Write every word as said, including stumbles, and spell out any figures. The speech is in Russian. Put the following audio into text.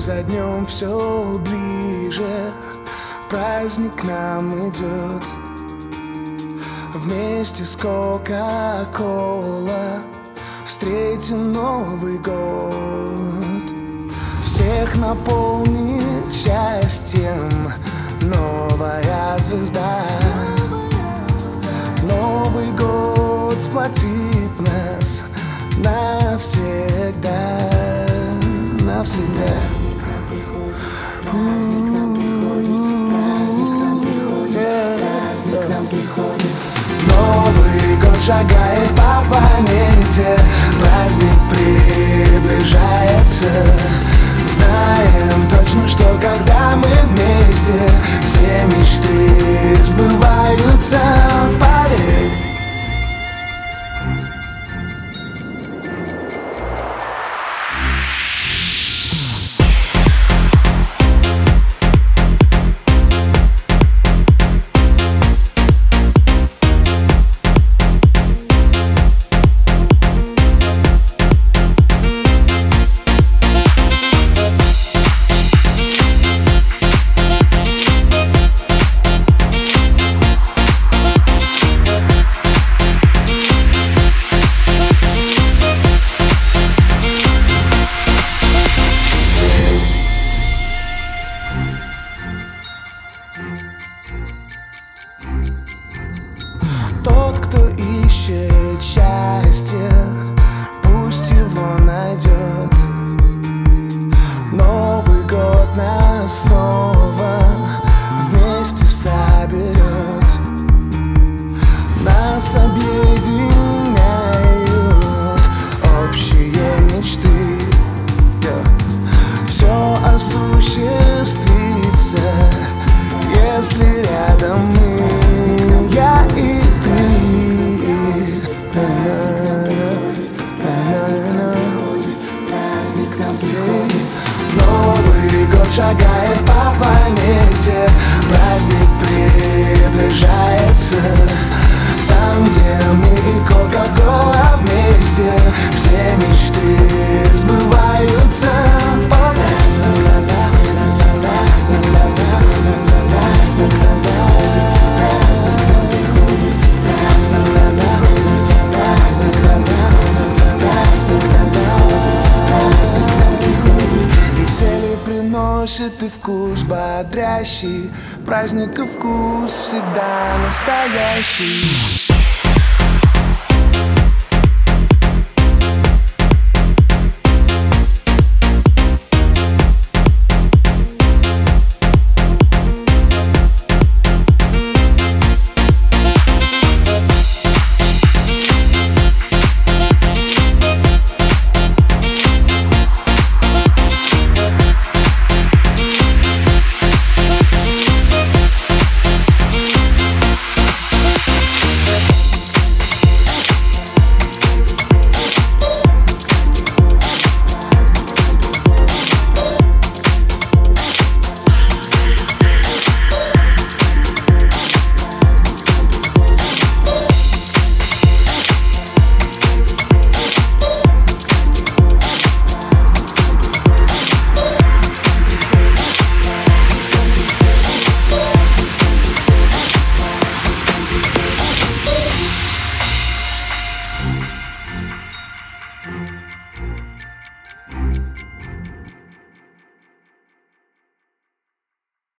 за днем все ближе, праздник к нам идет. Вместе с Кока-Кола встретим Новый год. Всех наполнит счастьем новая звезда. Новый год сплотит нас навсегда, навсегда. Новый год шагает по планете, праздник приближается. Знаем точно, что когда мы вместе, все мечты сбываются. Поверь. Тот, кто ищет счастье, пусть его найдет. Новый год нас снова вместе соберет. Нас объединяют общие мечты. Все осуществится, если рядом мы, я и ты. Новый год шагает по планете, праздник приближается. Там, где мы и Кока-Кола вместе, все мечты сбываются. Приносит и вкус бодрящий, праздника вкус всегда настоящий.